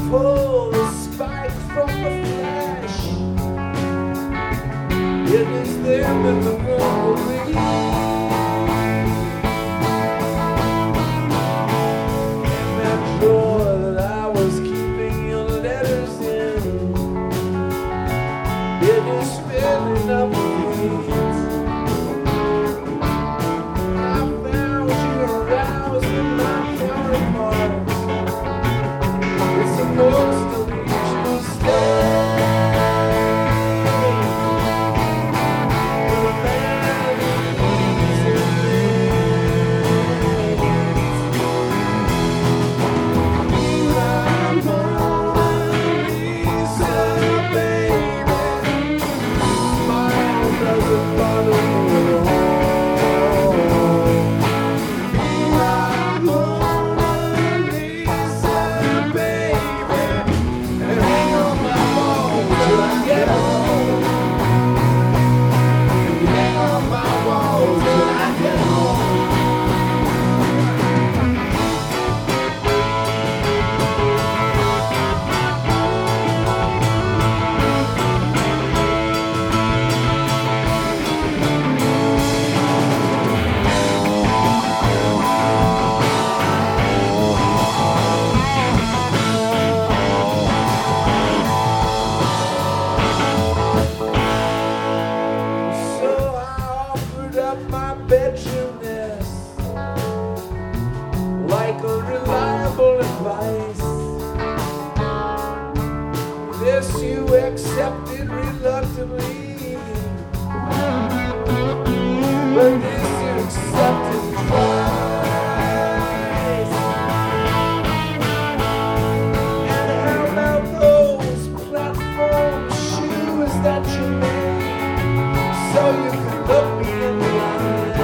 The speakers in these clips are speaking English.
pull the spike from the flesh. It is them in the memory. And that drawer that I was keeping your letters in, it is filling up with weeds. I found you aroused in my counterparts. It's the most unusual state. My bedroom nest, like a reliable advice. This you accepted reluctantly, but this you accepted twice. And how about those platform shoes that you made so you could look me in the eye?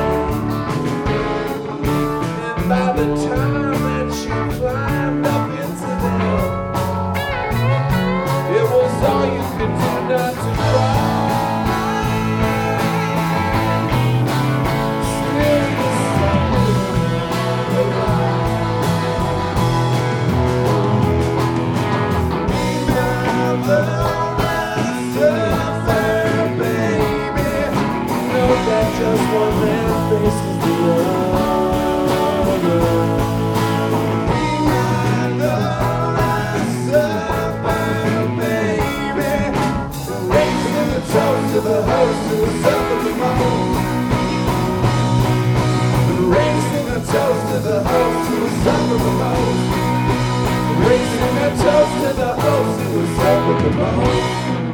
By the time that you climbed up into them, it was all you could do not to cry. Still the same alive. Be my surfer, baby. You know that just one man faces the other. To the host who was up at the most. Raising a toast to the host who was up at the most. Raising a toast to the host who was up at the most.